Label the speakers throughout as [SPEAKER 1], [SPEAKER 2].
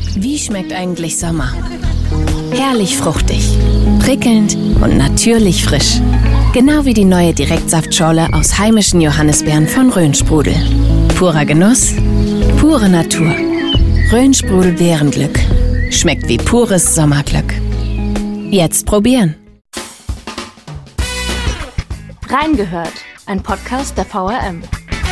[SPEAKER 1] Wie schmeckt eigentlich Sommer? Herrlich fruchtig, prickelnd und natürlich frisch. Genau wie die neue Direktsaftschorle aus heimischen Johannisbeeren von Rhönsprudel. Purer Genuss, pure Natur. Rhönsprudel Beerenglück. Schmeckt wie pures Sommerglück. Jetzt probieren.
[SPEAKER 2] Reingehört, ein Podcast der VRM.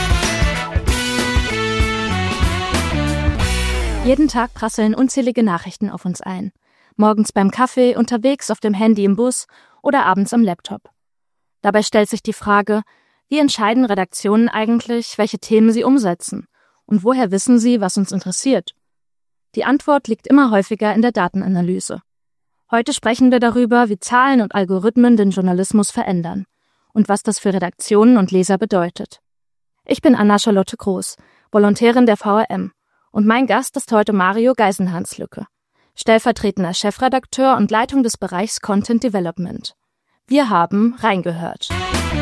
[SPEAKER 2] Jeden Tag prasseln unzählige Nachrichten auf uns ein. Morgens beim Kaffee, unterwegs auf dem Handy im Bus oder abends am Laptop. Dabei stellt sich die Frage, wie entscheiden Redaktionen eigentlich, welche Themen sie umsetzen? Und woher wissen sie, was uns interessiert? Die Antwort liegt immer häufiger in der Datenanalyse. Heute sprechen wir darüber, wie Zahlen und Algorithmen den Journalismus verändern und was das für Redaktionen und Leser bedeutet. Ich bin Anna-Charlotte Groß, Volontärin der VRM. Und mein Gast ist heute Mario Geisenhans-Lücke, stellvertretender Chefredakteur und Leitung des Bereichs Content Development. Wir haben reingehört.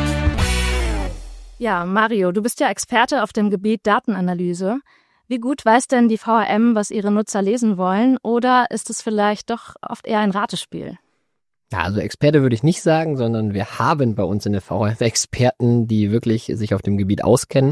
[SPEAKER 2] Ja, Mario, du bist ja Experte auf dem Gebiet Datenanalyse. Wie gut weiß denn die VRM, was ihre Nutzer lesen wollen, oder ist es vielleicht doch oft eher ein Ratespiel?
[SPEAKER 3] Ja, also Experte würde ich nicht sagen, sondern wir haben bei uns in der VRM Experten, die wirklich sich auf dem Gebiet auskennen.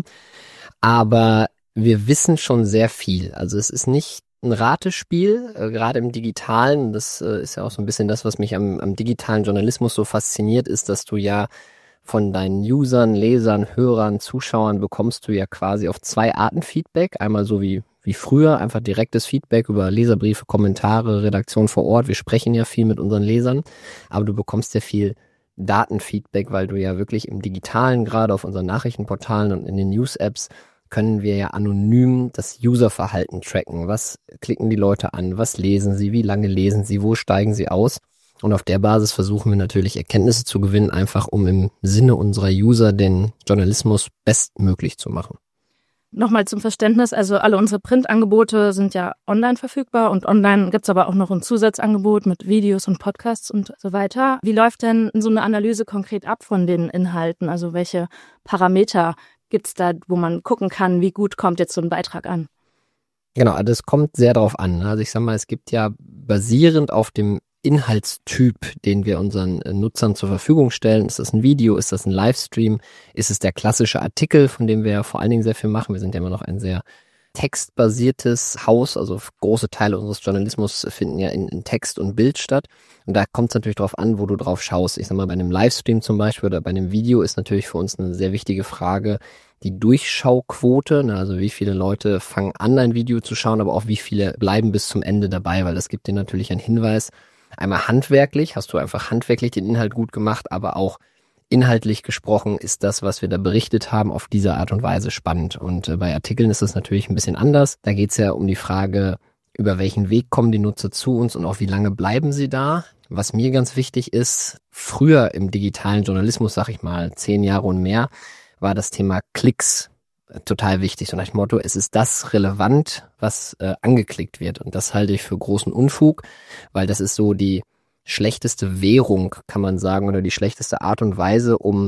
[SPEAKER 3] Aber wir wissen schon sehr viel. Also es ist nicht ein Ratespiel, gerade im Digitalen. Das ist ja auch so ein bisschen das, was mich am digitalen Journalismus so fasziniert, ist, dass du ja von deinen Usern, Lesern, Hörern, Zuschauern bekommst du ja quasi auf zwei Arten Feedback. Einmal so wie früher, einfach direktes Feedback über Leserbriefe, Kommentare, Redaktion vor Ort. Wir sprechen ja viel mit unseren Lesern, aber du bekommst ja viel Datenfeedback, weil du ja wirklich im Digitalen, gerade auf unseren Nachrichtenportalen und in den News-Apps, können wir ja anonym das Userverhalten tracken. Was klicken die Leute an? Was lesen sie? Wie lange lesen sie? Wo steigen sie aus? Und auf der Basis versuchen wir natürlich Erkenntnisse zu gewinnen, einfach um im Sinne unserer User den Journalismus bestmöglich zu machen.
[SPEAKER 2] Nochmal zum Verständnis, also alle unsere Printangebote sind ja online verfügbar und online gibt's aber auch noch ein Zusatzangebot mit Videos und Podcasts und so weiter. Wie läuft denn so eine Analyse konkret ab von den Inhalten? Also welche Parameter gibt's da, wo man gucken kann, wie gut kommt jetzt so ein Beitrag an?
[SPEAKER 3] Genau, das kommt sehr darauf an. Also ich sag mal, es gibt ja basierend auf dem Inhaltstyp, den wir unseren Nutzern zur Verfügung stellen. Ist das ein Video? Ist das ein Livestream? Ist es der klassische Artikel, von dem wir ja vor allen Dingen sehr viel machen? Wir sind ja immer noch ein sehr textbasiertes Haus, also große Teile unseres Journalismus finden ja in Text und Bild statt. Und da kommt es natürlich darauf an, wo du drauf schaust. Ich sag mal, bei einem Livestream zum Beispiel oder bei einem Video ist natürlich für uns eine sehr wichtige Frage die Durchschauquote, also wie viele Leute fangen an, ein Video zu schauen, aber auch wie viele bleiben bis zum Ende dabei, weil das gibt dir natürlich einen Hinweis. Einmal handwerklich, hast du einfach handwerklich den Inhalt gut gemacht, aber auch inhaltlich gesprochen ist das, was wir da berichtet haben, auf diese Art und Weise spannend. Und bei Artikeln ist es natürlich ein bisschen anders. Da geht es ja um die Frage, über welchen Weg kommen die Nutzer zu uns und auch wie lange bleiben sie da. Was mir ganz wichtig ist, früher im digitalen Journalismus, sag ich mal, 10 Jahre und mehr, war das Thema Klicks total wichtig. So nach dem Motto, es ist das relevant, was angeklickt wird. Und das halte ich für großen Unfug, weil das ist so die schlechteste Währung, kann man sagen, oder die schlechteste Art und Weise, um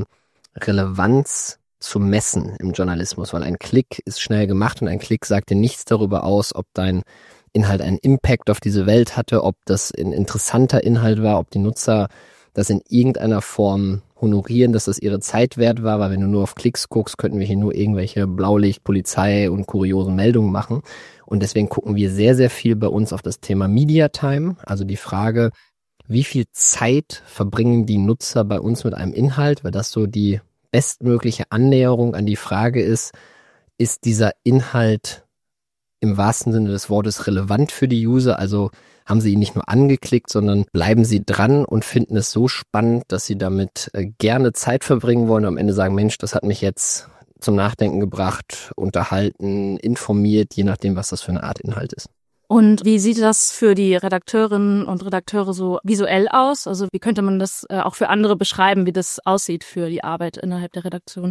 [SPEAKER 3] Relevanz zu messen im Journalismus, weil ein Klick ist schnell gemacht und ein Klick sagt dir nichts darüber aus, ob dein Inhalt einen Impact auf diese Welt hatte, ob das ein interessanter Inhalt war, ob die Nutzer das in irgendeiner Form honorieren, dass das ihre Zeit wert war, weil wenn du nur auf Klicks guckst, könnten wir hier nur irgendwelche Blaulicht, Polizei und kuriosen Meldungen machen. Und deswegen gucken wir sehr, sehr viel bei uns auf das Thema Media Time, also die Frage, wie viel Zeit verbringen die Nutzer bei uns mit einem Inhalt, weil das so die bestmögliche Annäherung an die Frage ist dieser Inhalt im wahrsten Sinne des Wortes relevant für die User, also haben sie ihn nicht nur angeklickt, sondern bleiben sie dran und finden es so spannend, dass sie damit gerne Zeit verbringen wollen und am Ende sagen, Mensch, das hat mich jetzt zum Nachdenken gebracht, unterhalten, informiert, je nachdem, was das für eine Art Inhalt ist.
[SPEAKER 2] Und wie sieht das für die Redakteurinnen und Redakteure so visuell aus? Also wie könnte man das auch für andere beschreiben, wie das aussieht für die Arbeit innerhalb der Redaktion?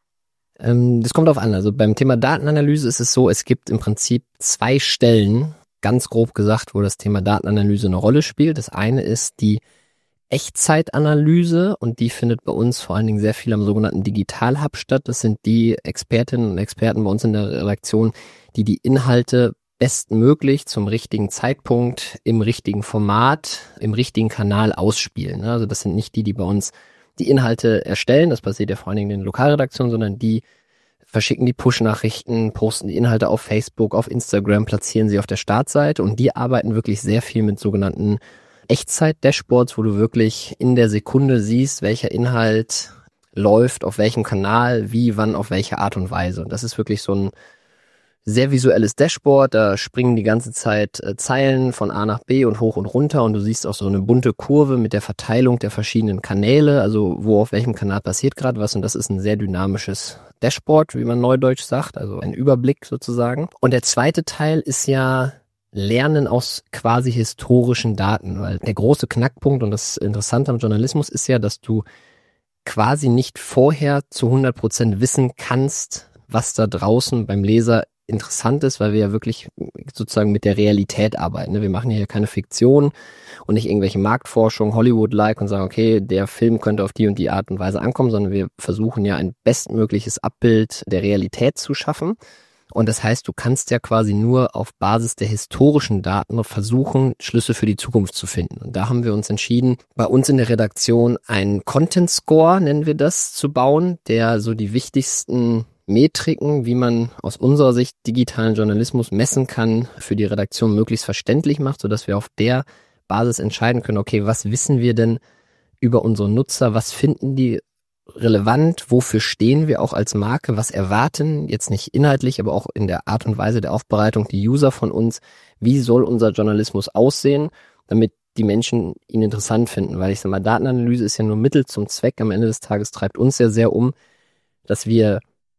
[SPEAKER 3] Das kommt drauf an. Also beim Thema Datenanalyse ist es so, es gibt im Prinzip 2 Stellen, ganz grob gesagt, wo das Thema Datenanalyse eine Rolle spielt. Das eine ist die Echtzeitanalyse und die findet bei uns vor allen Dingen sehr viel am sogenannten Digital Hub statt. Das sind die Expertinnen und Experten bei uns in der Redaktion, die Inhalte bestmöglich zum richtigen Zeitpunkt, im richtigen Format, im richtigen Kanal ausspielen. Also das sind nicht die bei uns die Inhalte erstellen, das passiert ja vor allen Dingen in den Lokalredaktionen, sondern die verschicken die Push-Nachrichten, posten die Inhalte auf Facebook, auf Instagram, platzieren sie auf der Startseite und die arbeiten wirklich sehr viel mit sogenannten Echtzeit-Dashboards, wo du wirklich in der Sekunde siehst, welcher Inhalt läuft, auf welchem Kanal, wie, wann, auf welche Art und Weise. Und das ist wirklich so ein sehr visuelles Dashboard, da springen die ganze Zeit Zeilen von A nach B und hoch und runter und du siehst auch so eine bunte Kurve mit der Verteilung der verschiedenen Kanäle, also wo auf welchem Kanal passiert gerade was und das ist ein sehr dynamisches Dashboard, wie man neudeutsch sagt, also ein Überblick sozusagen. Und der zweite Teil ist ja Lernen aus quasi historischen Daten, weil der große Knackpunkt und das Interessante am Journalismus ist ja, dass du quasi nicht vorher zu 100% wissen kannst, was da draußen beim Leser interessant ist, weil wir ja wirklich sozusagen mit der Realität arbeiten. Wir machen hier keine Fiktion und nicht irgendwelche Marktforschung, Hollywood-like und sagen, okay, der Film könnte auf die und die Art und Weise ankommen, sondern wir versuchen ja ein bestmögliches Abbild der Realität zu schaffen. Und das heißt, du kannst ja quasi nur auf Basis der historischen Daten versuchen, Schlüsse für die Zukunft zu finden. Und da haben wir uns entschieden, bei uns in der Redaktion einen Content Score, nennen wir das, zu bauen, der so die wichtigsten Metriken, wie man aus unserer Sicht digitalen Journalismus messen kann, für die Redaktion möglichst verständlich macht, sodass wir auf der Basis entscheiden können, okay, was wissen wir denn über unsere Nutzer, was finden die relevant, wofür stehen wir auch als Marke, was erwarten, jetzt nicht inhaltlich, aber auch in der Art und Weise der Aufbereitung die User von uns, wie soll unser Journalismus aussehen, damit die Menschen ihn interessant finden, weil ich sage mal, Datenanalyse ist ja nur Mittel zum Zweck, am Ende des Tages treibt uns ja sehr um, dass wir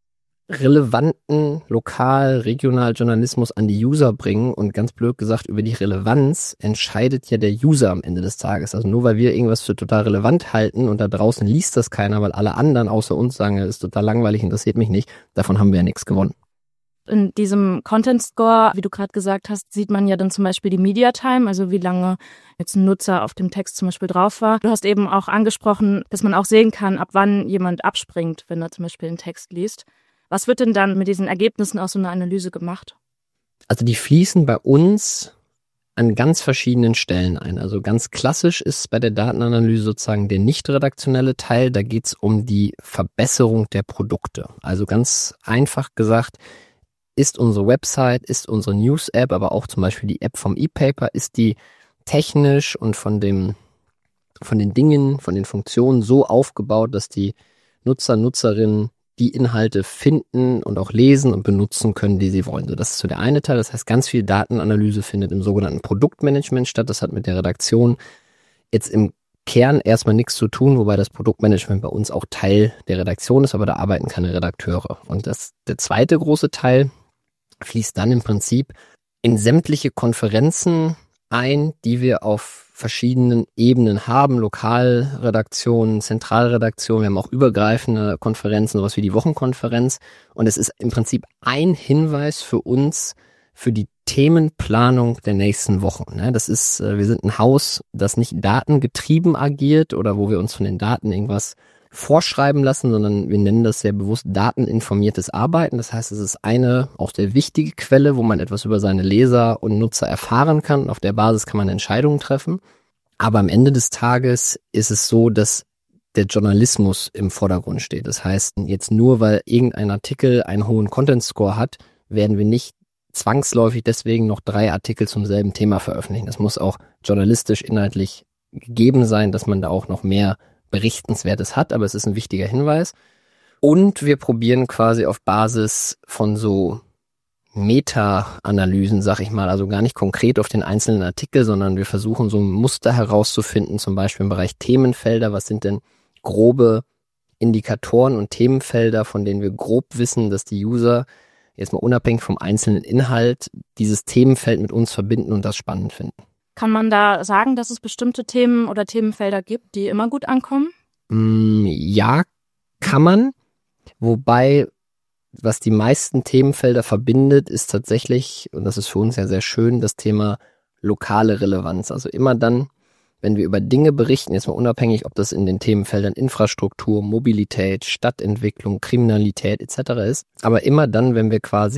[SPEAKER 3] relevanten Lokal-Regional-Journalismus an die User bringen und ganz blöd gesagt, über die Relevanz entscheidet ja der User am Ende des Tages. Also nur weil wir irgendwas für total relevant halten und da draußen liest das keiner, weil alle anderen außer uns sagen, das ist total langweilig, interessiert mich nicht, davon haben wir ja nichts gewonnen.
[SPEAKER 2] In diesem Content Score, wie du gerade gesagt hast, sieht man ja dann zum Beispiel die Media Time, also wie lange jetzt ein Nutzer auf dem Text zum Beispiel drauf war. Du hast eben auch angesprochen, dass man auch sehen kann, ab wann jemand abspringt, wenn er zum Beispiel einen Text liest. Was wird denn dann mit diesen Ergebnissen aus so einer Analyse gemacht?
[SPEAKER 3] Also die fließen bei uns an ganz verschiedenen Stellen ein. Also ganz klassisch ist bei der Datenanalyse sozusagen der nicht redaktionelle Teil. Da geht es um die Verbesserung der Produkte. Also ganz einfach gesagt, ist unsere Website, ist unsere News-App, aber auch zum Beispiel die App vom E-Paper, ist die technisch und von den Dingen, von den Funktionen so aufgebaut, dass die Nutzer, Nutzerinnen die Inhalte finden und auch lesen und benutzen können, die sie wollen. So, das ist so der eine Teil. Das heißt, ganz viel Datenanalyse findet im sogenannten Produktmanagement statt. Das hat mit der Redaktion jetzt im Kern erstmal nichts zu tun, wobei das Produktmanagement bei uns auch Teil der Redaktion ist, aber da arbeiten keine Redakteure. Und der zweite große Teil fließt dann im Prinzip in sämtliche Konferenzen ein, die wir auf verschiedenen Ebenen haben, Lokalredaktionen, Zentralredaktionen, wir haben auch übergreifende Konferenzen, sowas wie die Wochenkonferenz und es ist im Prinzip ein Hinweis für uns für die Themenplanung der nächsten Wochen. Das ist, wir sind ein Haus, das nicht datengetrieben agiert oder wo wir uns von den Daten irgendwas vorschreiben lassen, sondern wir nennen das sehr bewusst dateninformiertes Arbeiten. Das heißt, es ist eine auch sehr wichtige Quelle, wo man etwas über seine Leser und Nutzer erfahren kann und auf der Basis kann man Entscheidungen treffen. Aber am Ende des Tages ist es so, dass der Journalismus im Vordergrund steht. Das heißt, jetzt nur weil irgendein Artikel einen hohen Content-Score hat, werden wir nicht zwangsläufig deswegen noch 3 Artikel zum selben Thema veröffentlichen. Das muss auch journalistisch, inhaltlich gegeben sein, dass man da auch noch mehr Berichtenswertes hat, aber es ist ein wichtiger Hinweis. Und wir probieren quasi auf Basis von so Meta-Analysen, sag ich mal, also gar nicht konkret auf den einzelnen Artikel, sondern wir versuchen so ein Muster herauszufinden, zum Beispiel im Bereich Themenfelder. Was sind denn grobe Indikatoren und Themenfelder, von denen wir grob wissen, dass die User jetzt mal unabhängig vom einzelnen Inhalt dieses Themenfeld mit uns verbinden und das spannend finden.
[SPEAKER 2] Kann man da sagen, dass es bestimmte Themen oder Themenfelder gibt, die immer gut ankommen?
[SPEAKER 3] Ja, kann man. Wobei, was die meisten Themenfelder verbindet, ist tatsächlich, und das ist für uns ja sehr schön, das Thema lokale Relevanz. Also immer dann, wenn wir über Dinge berichten, jetzt mal unabhängig, ob das in den Themenfeldern Infrastruktur, Mobilität, Stadtentwicklung, Kriminalität etc. ist, aber immer dann, wenn wir quasi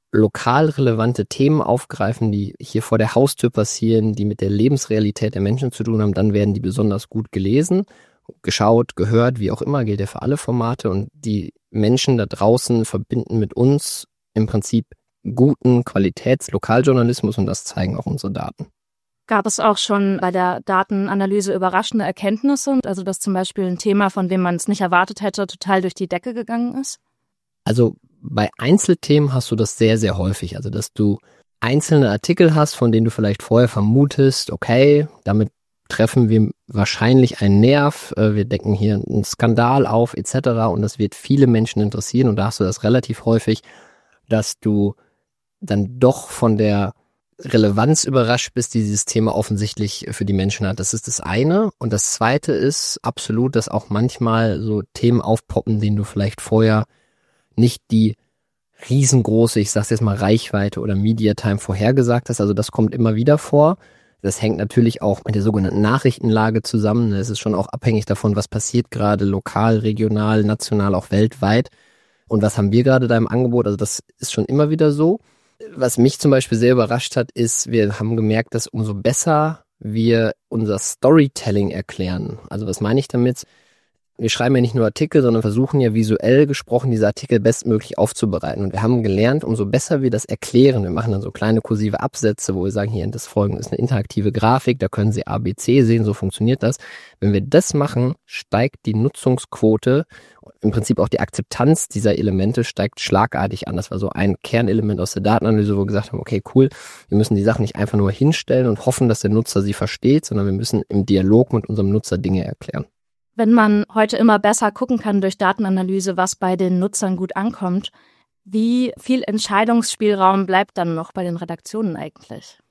[SPEAKER 3] lokal relevante Themen aufgreifen, die hier vor der Haustür passieren, die mit der Lebensrealität der Menschen zu tun haben, dann werden die besonders gut gelesen, geschaut, gehört, wie auch immer, gilt ja für alle Formate. Und die Menschen da draußen verbinden mit uns im Prinzip guten Qualitäts-Lokaljournalismus und das zeigen auch unsere Daten.
[SPEAKER 2] Gab es auch schon bei der Datenanalyse überraschende Erkenntnisse, also dass zum Beispiel ein Thema, von dem man es nicht erwartet hätte, total durch die Decke gegangen ist?
[SPEAKER 3] Also bei Einzelthemen hast du das sehr, sehr häufig. Also dass du einzelne Artikel hast, von denen du vielleicht vorher vermutest, okay, damit treffen wir wahrscheinlich einen Nerv, wir decken hier einen Skandal auf etc. und das wird viele Menschen interessieren und da hast du das relativ häufig, dass du dann doch von der Relevanz überrascht bist, die dieses Thema offensichtlich für die Menschen hat. Das ist das eine. Und das zweite ist absolut, dass auch manchmal so Themen aufpoppen, denen du vielleicht vorher nicht die riesengroße, ich sag's jetzt mal, Reichweite oder Media Time vorhergesagt hast. Also das kommt immer wieder vor. Das hängt natürlich auch mit der sogenannten Nachrichtenlage zusammen. Es ist schon auch abhängig davon, was passiert gerade lokal, regional, national, auch weltweit. Und was haben wir gerade da im Angebot? Also das ist schon immer wieder so. Was mich zum Beispiel sehr überrascht hat, ist, wir haben gemerkt, dass umso besser wir unser Storytelling erklären. Also was meine ich damit? Wir schreiben ja nicht nur Artikel, sondern versuchen ja visuell gesprochen, diese Artikel bestmöglich aufzubereiten. Und wir haben gelernt, umso besser wir das erklären, wir machen dann so kleine kursive Absätze, wo wir sagen, hier, das Folgende ist eine interaktive Grafik, da können Sie A, B, C sehen, so funktioniert das. Wenn wir das machen, steigt die Nutzungsquote, im Prinzip auch die Akzeptanz dieser Elemente steigt schlagartig an. Das war so ein Kernelement aus der Datenanalyse, wo wir gesagt haben, okay, cool, wir müssen die Sachen nicht einfach nur hinstellen und hoffen, dass der Nutzer sie versteht, sondern wir müssen im Dialog mit unserem Nutzer Dinge erklären.
[SPEAKER 2] Wenn man heute immer besser gucken kann durch Datenanalyse, was bei den Nutzern gut ankommt, wie viel Entscheidungsspielraum bleibt dann noch bei den Redaktionen eigentlich?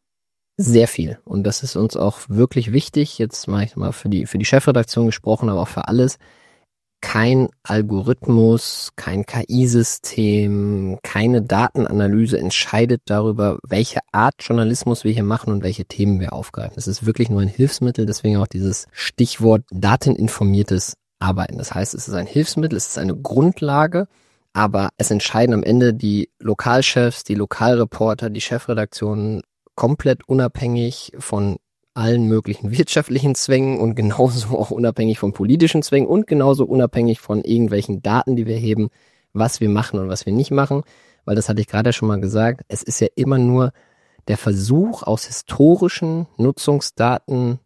[SPEAKER 3] Sehr viel. Und das ist uns auch wirklich wichtig. Jetzt mache ich mal für die Chefredaktion gesprochen, aber auch für alles. Kein Algorithmus, kein KI-System, keine Datenanalyse entscheidet darüber, welche Art Journalismus wir hier machen und welche Themen wir aufgreifen. Es ist wirklich nur ein Hilfsmittel, deswegen auch dieses Stichwort dateninformiertes Arbeiten. Das heißt, es ist ein Hilfsmittel, es ist eine Grundlage, aber es entscheiden am Ende die Lokalchefs, die Lokalreporter, die Chefredaktionen komplett unabhängig von allen möglichen wirtschaftlichen Zwängen und genauso auch unabhängig von politischen Zwängen und genauso unabhängig von irgendwelchen Daten, die wir heben, was wir machen und was wir nicht machen, weil das hatte ich gerade schon mal gesagt, es ist ja immer nur der Versuch, aus historischen Nutzungsdaten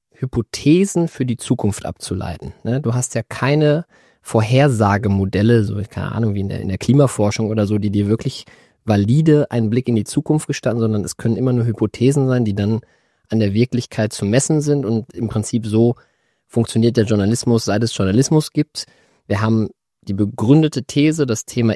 [SPEAKER 3] Hypothesen für die Zukunft abzuleiten. Du hast ja keine Vorhersagemodelle, so keine Ahnung, wie in der Klimaforschung oder so, die dir wirklich valide einen Blick in die Zukunft gestatten, sondern es können immer nur Hypothesen sein, die dann an der Wirklichkeit zu messen sind und im Prinzip so funktioniert der Journalismus, seit es Journalismus gibt. Wir haben die begründete These, das Thema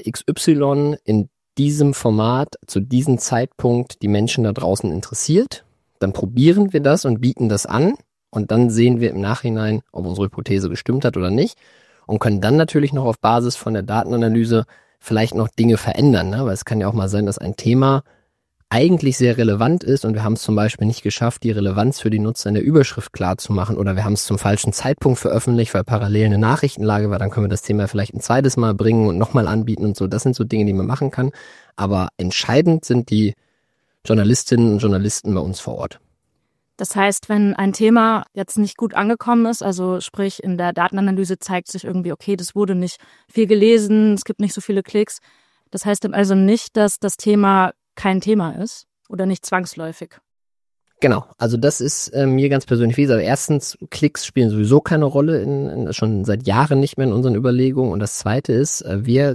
[SPEAKER 3] XY in diesem Format zu diesem Zeitpunkt die Menschen da draußen interessiert. Dann probieren wir das und bieten das an und dann sehen wir im Nachhinein, ob unsere Hypothese gestimmt hat oder nicht und können dann natürlich noch auf Basis von der Datenanalyse vielleicht noch Dinge verändern, ne? Weil es kann ja auch mal sein, dass ein Thema eigentlich sehr relevant ist und wir haben es zum Beispiel nicht geschafft, die Relevanz für die Nutzer in der Überschrift klar zu machen oder wir haben es zum falschen Zeitpunkt veröffentlicht, weil parallel eine Nachrichtenlage war, dann können wir das Thema vielleicht ein zweites Mal bringen und nochmal anbieten und so. Das sind so Dinge, die man machen kann, aber entscheidend sind die Journalistinnen und Journalisten bei uns vor Ort.
[SPEAKER 2] Das heißt, wenn ein Thema jetzt nicht gut angekommen ist, also sprich in der Datenanalyse zeigt sich irgendwie, okay, das wurde nicht viel gelesen, es gibt nicht so viele Klicks. Das heißt dann also nicht, dass das Thema kein Thema ist oder nicht zwangsläufig.
[SPEAKER 3] Genau, also das ist mir ganz persönlich wichtig. Also erstens, Klicks spielen sowieso keine Rolle, schon seit Jahren nicht mehr in unseren Überlegungen. Und das Zweite ist, wir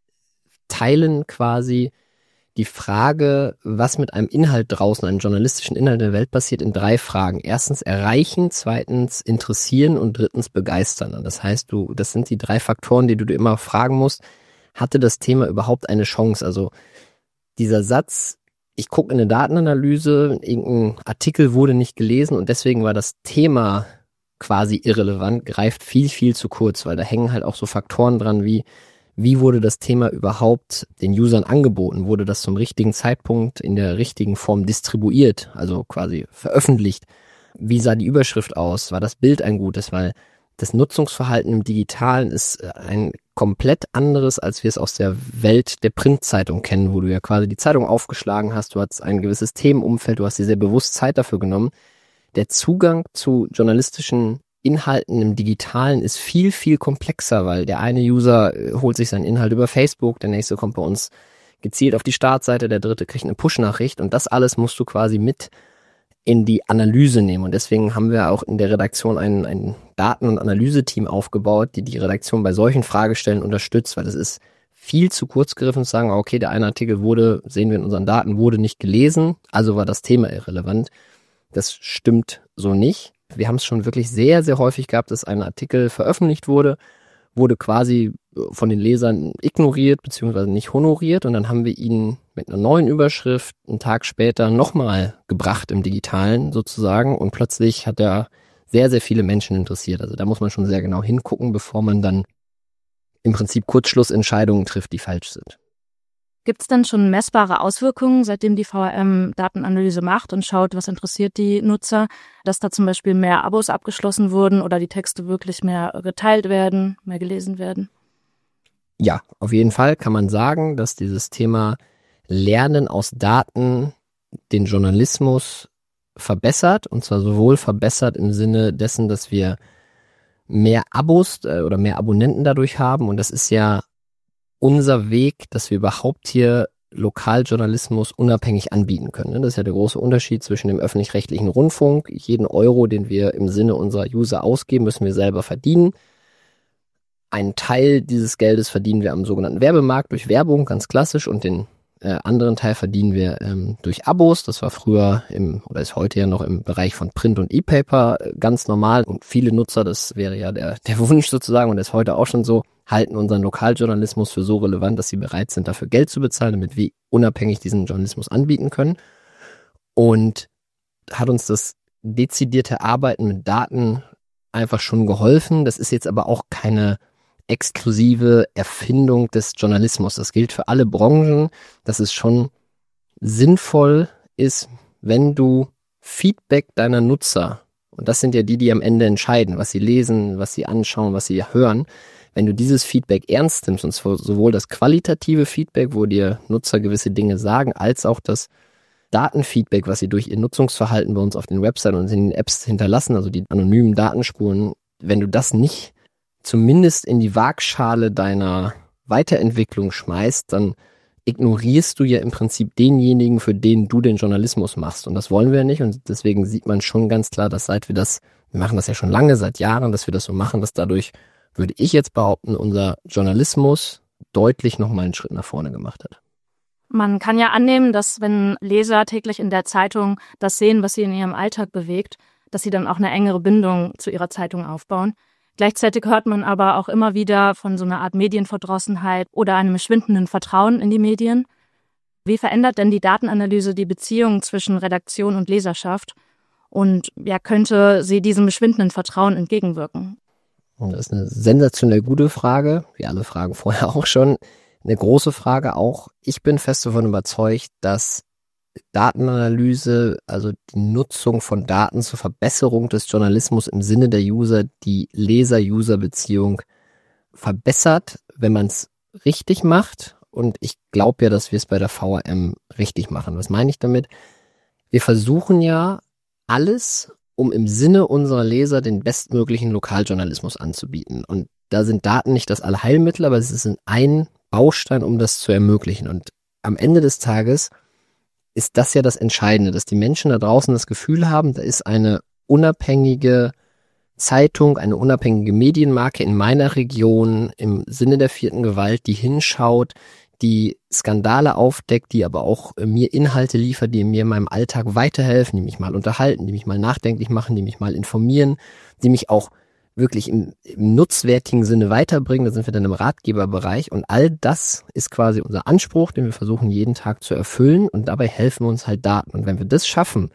[SPEAKER 3] teilen quasi die Frage, was mit einem Inhalt draußen, einem journalistischen Inhalt in der Welt passiert, in 3 Fragen. Erstens erreichen, zweitens interessieren und drittens begeistern. Und das heißt, das sind die 3 Faktoren, die du dir immer fragen musst. Hatte das Thema überhaupt eine Chance? Also dieser Satz, ich gucke in eine Datenanalyse, irgendein Artikel wurde nicht gelesen und deswegen war das Thema quasi irrelevant, greift viel, viel zu kurz, weil da hängen halt auch so Faktoren dran, wie wurde das Thema überhaupt den Usern angeboten? Wurde das zum richtigen Zeitpunkt in der richtigen Form distribuiert, also quasi veröffentlicht? Wie sah die Überschrift aus? War das Bild ein gutes? Weil das Nutzungsverhalten im Digitalen ist ein komplett anderes, als wir es aus der Welt der Printzeitung kennen, wo du ja quasi die Zeitung aufgeschlagen hast, du hast ein gewisses Themenumfeld, du hast dir sehr bewusst Zeit dafür genommen. Der Zugang zu journalistischen Inhalten im Digitalen ist viel, viel komplexer, weil der eine User holt sich seinen Inhalt über Facebook, der nächste kommt bei uns gezielt auf die Startseite, der dritte kriegt eine Push-Nachricht und das alles musst du quasi mit in die Analyse nehmen. Und deswegen haben wir auch in der Redaktion ein Daten- und Analyseteam aufgebaut, die Redaktion bei solchen Fragestellen unterstützt, weil es ist viel zu kurz gegriffen zu sagen, okay, der eine Artikel wurde, sehen wir in unseren Daten, wurde nicht gelesen, also war das Thema irrelevant. Das stimmt so nicht. Wir haben es schon wirklich sehr, sehr häufig gehabt, dass ein Artikel veröffentlicht wurde quasi von den Lesern ignoriert bzw. nicht honoriert und dann haben wir ihn mit einer neuen Überschrift einen Tag später nochmal gebracht im Digitalen sozusagen und plötzlich hat er sehr, sehr viele Menschen interessiert. Also da muss man schon sehr genau hingucken, bevor man dann im Prinzip Kurzschlussentscheidungen trifft, die falsch sind.
[SPEAKER 2] Gibt es denn schon messbare Auswirkungen, seitdem die VRM Datenanalyse macht und schaut, was interessiert die Nutzer, dass da zum Beispiel mehr Abos abgeschlossen wurden oder die Texte wirklich mehr geteilt werden, mehr gelesen werden?
[SPEAKER 3] Ja, auf jeden Fall kann man sagen, dass dieses Thema Lernen aus Daten den Journalismus verbessert und zwar sowohl verbessert im Sinne dessen, dass wir mehr Abos oder mehr Abonnenten dadurch haben und das ist ja unser Weg, dass wir überhaupt hier Lokaljournalismus unabhängig anbieten können. Das ist ja der große Unterschied zwischen dem öffentlich-rechtlichen Rundfunk. Jeden Euro, den wir im Sinne unserer User ausgeben, müssen wir selber verdienen. Einen Teil dieses Geldes verdienen wir am sogenannten Werbemarkt durch Werbung, ganz klassisch, und den anderen Teil verdienen wir durch Abos. Das war früher oder ist heute ja noch im Bereich von Print und E-Paper ganz normal und viele Nutzer, das wäre ja der Wunsch sozusagen und das ist heute auch schon so, halten unseren Lokaljournalismus für so relevant, dass sie bereit sind, dafür Geld zu bezahlen, damit wir unabhängig diesen Journalismus anbieten können. Und hat uns das dezidierte Arbeiten mit Daten einfach schon geholfen. Das ist jetzt aber auch keine exklusive Erfindung des Journalismus. Das gilt für alle Branchen, dass es schon sinnvoll ist, wenn du Feedback deiner Nutzer, und das sind ja die am Ende entscheiden, was sie lesen, was sie anschauen, was sie hören, wenn du dieses Feedback ernst nimmst, und sowohl das qualitative Feedback, wo dir Nutzer gewisse Dinge sagen, als auch das Datenfeedback, was sie durch ihr Nutzungsverhalten bei uns auf den Webseiten und in den Apps hinterlassen, also die anonymen Datenspuren, wenn du das nicht zumindest in die Waagschale deiner Weiterentwicklung schmeißt, dann ignorierst du ja im Prinzip denjenigen, für den du den Journalismus machst. Und das wollen wir nicht. Und deswegen sieht man schon ganz klar, dass wir machen das ja schon lange, seit Jahren, dass wir das so machen, dass dadurch, würde ich jetzt behaupten, unser Journalismus deutlich nochmal einen Schritt nach vorne gemacht hat.
[SPEAKER 2] Man kann ja annehmen, dass wenn Leser täglich in der Zeitung das sehen, was sie in ihrem Alltag bewegt, dass sie dann auch eine engere Bindung zu ihrer Zeitung aufbauen. Gleichzeitig hört man aber auch immer wieder von so einer Art Medienverdrossenheit oder einem schwindenden Vertrauen in die Medien. Wie verändert denn die Datenanalyse die Beziehung zwischen Redaktion und Leserschaft? Und könnte sie diesem schwindenden Vertrauen entgegenwirken?
[SPEAKER 3] Und das ist eine sensationell gute Frage, wie alle Fragen vorher auch schon. Eine große Frage auch. Ich bin fest davon überzeugt, dass Datenanalyse, also die Nutzung von Daten zur Verbesserung des Journalismus im Sinne der User, die Leser-User-Beziehung verbessert, wenn man es richtig macht. Und ich glaube ja, dass wir es bei der VRM richtig machen. Was meine ich damit? Wir versuchen ja alles, um im Sinne unserer Leser den bestmöglichen Lokaljournalismus anzubieten. Und da sind Daten nicht das Allheilmittel, aber es ist ein Baustein, um das zu ermöglichen. Und am Ende des Tages ist das ja das Entscheidende, dass die Menschen da draußen das Gefühl haben, da ist eine unabhängige Zeitung, eine unabhängige Medienmarke in meiner Region im Sinne der vierten Gewalt, die hinschaut, die Skandale aufdeckt, die aber auch mir Inhalte liefert, die mir in meinem Alltag weiterhelfen, die mich mal unterhalten, die mich mal nachdenklich machen, die mich mal informieren, die mich auch wirklich im nutzwertigen Sinne weiterbringen. Da sind wir dann im Ratgeberbereich und all das ist quasi unser Anspruch, den wir versuchen jeden Tag zu erfüllen und dabei helfen uns halt Daten. Und wenn wir das schaffen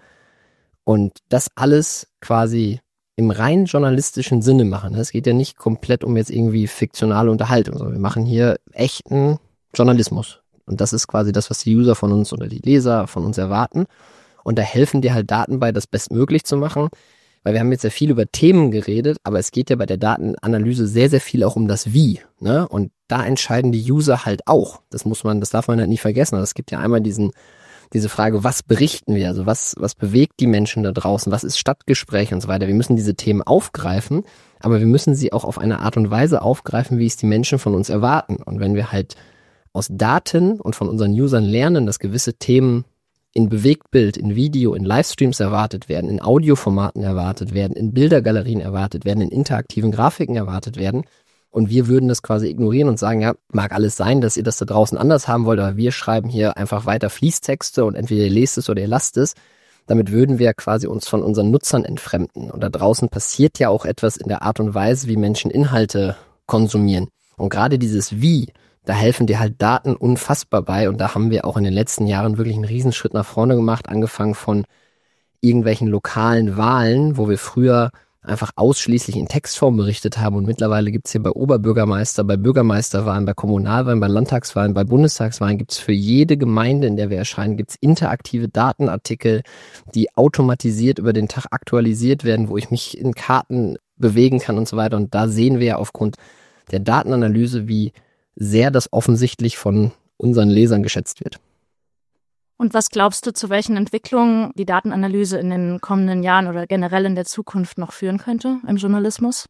[SPEAKER 3] und das alles quasi im rein journalistischen Sinne machen, es geht ja nicht komplett um jetzt irgendwie fiktionale Unterhaltung, sondern wir machen hier echten Journalismus. Und das ist quasi das, was die User von uns oder die Leser von uns erwarten. Und da helfen dir halt Daten bei, das bestmöglich zu machen, Weil wir haben jetzt ja viel über Themen geredet, aber es geht ja bei der Datenanalyse sehr, sehr viel auch um das Wie, ne? Und da entscheiden die User halt auch. Das darf man halt nie vergessen. Also es gibt ja einmal diese Frage, was berichten wir? Also was bewegt die Menschen da draußen? Was ist Stadtgespräch und so weiter? Wir müssen diese Themen aufgreifen, aber wir müssen sie auch auf eine Art und Weise aufgreifen, wie es die Menschen von uns erwarten. Und wenn wir halt aus Daten und von unseren Usern lernen, dass gewisse Themen in Bewegtbild, in Video, in Livestreams erwartet werden, in Audioformaten erwartet werden, in Bildergalerien erwartet werden, in interaktiven Grafiken erwartet werden, und wir würden das quasi ignorieren und sagen, ja, mag alles sein, dass ihr das da draußen anders haben wollt, aber wir schreiben hier einfach weiter Fließtexte und entweder ihr lest es oder ihr lasst es. Damit würden wir quasi uns von unseren Nutzern entfremden. Und da draußen passiert ja auch etwas in der Art und Weise, wie Menschen Inhalte konsumieren. Und gerade dieses Wie, da helfen dir halt Daten unfassbar bei. Und da haben wir auch in den letzten Jahren wirklich einen Riesenschritt nach vorne gemacht, angefangen von irgendwelchen lokalen Wahlen, wo wir früher einfach ausschließlich in Textform berichtet haben, und mittlerweile gibt's hier bei Oberbürgermeister, bei Bürgermeisterwahlen, bei Kommunalwahlen, bei Landtagswahlen, bei Bundestagswahlen gibt's für jede Gemeinde, in der wir erscheinen, gibt's interaktive Datenartikel, die automatisiert über den Tag aktualisiert werden, wo ich mich in Karten bewegen kann und so weiter. Und da sehen wir ja aufgrund der Datenanalyse, wie sehr das offensichtlich von unseren Lesern geschätzt wird.
[SPEAKER 2] Und was glaubst du, zu welchen Entwicklungen die Datenanalyse in den kommenden Jahren oder generell in der Zukunft noch führen könnte im Journalismus?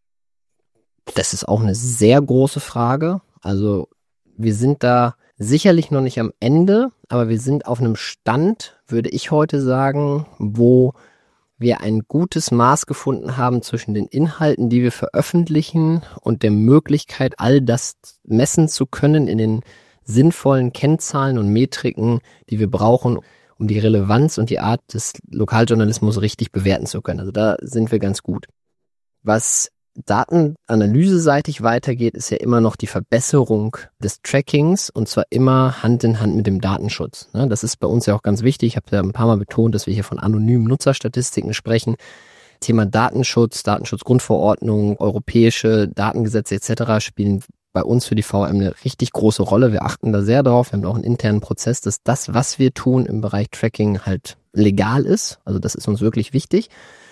[SPEAKER 3] Das ist auch eine sehr große Frage. Also wir sind da sicherlich noch nicht am Ende, aber wir sind auf einem Stand, würde ich heute sagen, wo wir ein gutes Maß gefunden haben zwischen den Inhalten, die wir veröffentlichen, und der Möglichkeit, all das messen zu können in den sinnvollen Kennzahlen und Metriken, die wir brauchen, um die Relevanz und die Art des Lokaljournalismus richtig bewerten zu können. Also da sind wir ganz gut. Was datenanalyse-seitig weitergeht, ist ja immer noch die Verbesserung des Trackings, und zwar immer Hand in Hand mit dem Datenschutz. Das ist bei uns ja auch ganz wichtig. Ich habe ja ein paar Mal betont, dass wir hier von anonymen Nutzerstatistiken sprechen. Thema Datenschutz, Datenschutzgrundverordnung, europäische Datengesetze etc. spielen bei uns für die VM eine richtig große Rolle. Wir achten da sehr drauf. Wir haben auch einen internen Prozess, dass das, was wir tun im Bereich Tracking, halt legal ist. Also das ist uns wirklich wichtig.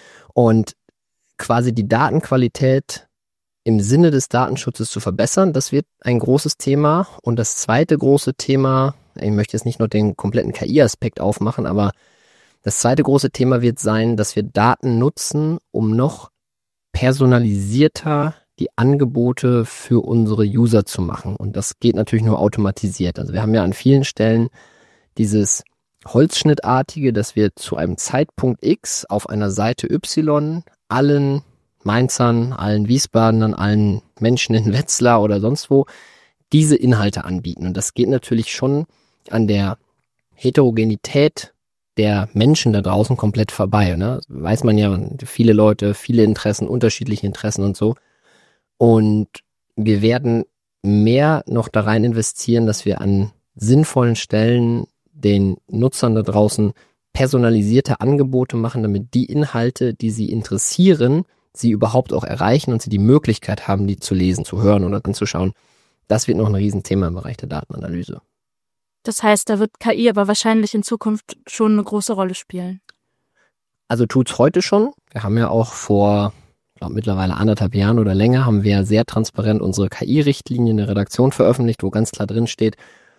[SPEAKER 3] Und quasi die Datenqualität im Sinne des Datenschutzes zu verbessern, das wird ein großes Thema. Und das zweite große Thema, ich möchte jetzt nicht nur den kompletten KI-Aspekt aufmachen, aber das zweite große Thema wird sein, dass wir Daten nutzen, um noch personalisierter die Angebote für unsere User zu machen. Und das geht natürlich nur automatisiert. Also wir haben ja an vielen Stellen dieses Holzschnittartige, dass wir zu einem Zeitpunkt X auf einer Seite Y allen Mainzern, allen Wiesbadenern, allen Menschen in Wetzlar oder sonst wo diese Inhalte anbieten. Und das geht natürlich schon an der Heterogenität der Menschen da draußen komplett vorbei. Ne? Weiß man ja, viele Leute, viele Interessen, unterschiedliche Interessen und so. Und wir werden mehr noch da rein investieren, dass wir an sinnvollen Stellen den Nutzern da draußen personalisierte Angebote machen, damit die Inhalte, die sie interessieren, sie überhaupt auch erreichen und sie die Möglichkeit haben, die zu lesen, zu hören oder anzuschauen. Das wird noch ein Riesenthema im Bereich der Datenanalyse.
[SPEAKER 2] Das heißt, da wird KI aber wahrscheinlich in Zukunft schon eine große Rolle spielen.
[SPEAKER 3] Also tut's heute schon. Wir haben ja auch vor, ich glaube mittlerweile 1,5 Jahren oder länger, haben wir sehr transparent unsere KI-Richtlinie in der Redaktion veröffentlicht, wo ganz klar drin steht,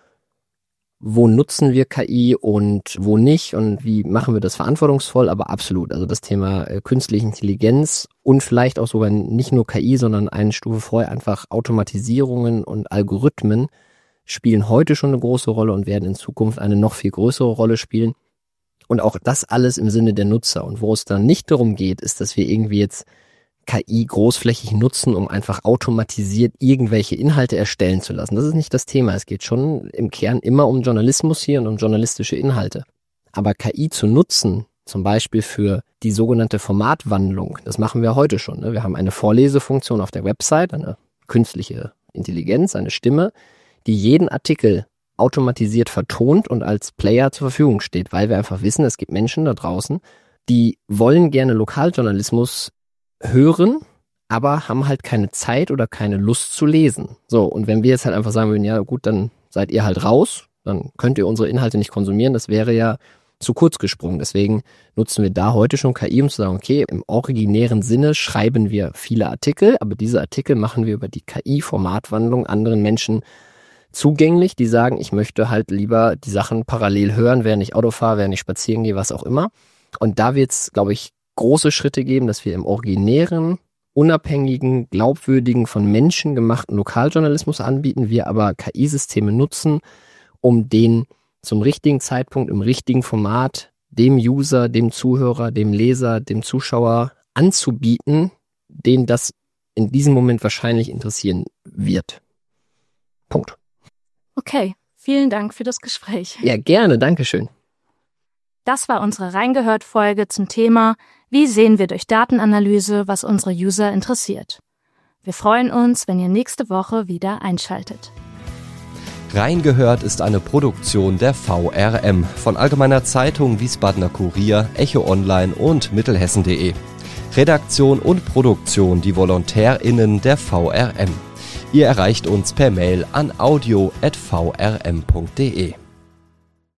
[SPEAKER 3] wo nutzen wir KI und wo nicht und wie machen wir das verantwortungsvoll, aber absolut. Also das Thema künstliche Intelligenz und vielleicht auch sogar nicht nur KI, sondern eine Stufe vorher einfach Automatisierungen und Algorithmen spielen heute schon eine große Rolle und werden in Zukunft eine noch viel größere Rolle spielen. Und auch das alles im Sinne der Nutzer. Und wo es dann nicht darum geht, ist, dass wir irgendwie jetzt KI großflächig nutzen, um einfach automatisiert irgendwelche Inhalte erstellen zu lassen. Das ist nicht das Thema. Es geht schon im Kern immer um Journalismus hier und um journalistische Inhalte. Aber KI zu nutzen, zum Beispiel für die sogenannte Formatwandlung, das machen wir heute schon. Wir haben eine Vorlesefunktion auf der Website, eine künstliche Intelligenz, eine Stimme, die jeden Artikel automatisiert vertont und als Player zur Verfügung steht, weil wir einfach wissen, es gibt Menschen da draußen, die wollen gerne Lokaljournalismus hören, aber haben halt keine Zeit oder keine Lust zu lesen. So, und wenn wir jetzt halt einfach sagen würden, ja gut, dann seid ihr halt raus, dann könnt ihr unsere Inhalte nicht konsumieren, das wäre ja zu kurz gesprungen. Deswegen nutzen wir da heute schon KI, um zu sagen, okay, im originären Sinne schreiben wir viele Artikel, aber diese Artikel machen wir über die KI-Formatwandlung anderen Menschen zugänglich, die sagen, ich möchte halt lieber die Sachen parallel hören, während ich Auto fahre, während ich spazieren gehe, was auch immer. Und da wird es, glaube ich, große Schritte geben, dass wir im originären, unabhängigen, glaubwürdigen, von Menschen gemachten Lokaljournalismus anbieten, wir aber KI-Systeme nutzen, um den zum richtigen Zeitpunkt, im richtigen Format, dem User, dem Zuhörer, dem Leser, dem Zuschauer anzubieten, den das in diesem Moment wahrscheinlich interessieren wird. Punkt.
[SPEAKER 2] Okay, vielen Dank für das Gespräch.
[SPEAKER 3] Ja, gerne, dankeschön.
[SPEAKER 2] Das war unsere Reingehört-Folge zum Thema Wie sehen wir durch Datenanalyse, was unsere User interessiert. Wir freuen uns, wenn ihr nächste Woche wieder einschaltet.
[SPEAKER 4] Reingehört ist eine Produktion der VRM von Allgemeiner Zeitung, Wiesbadener Kurier, Echo Online und Mittelhessen.de. Redaktion und Produktion die VolontärInnen der VRM. Ihr erreicht uns per Mail an audio@vrm.de.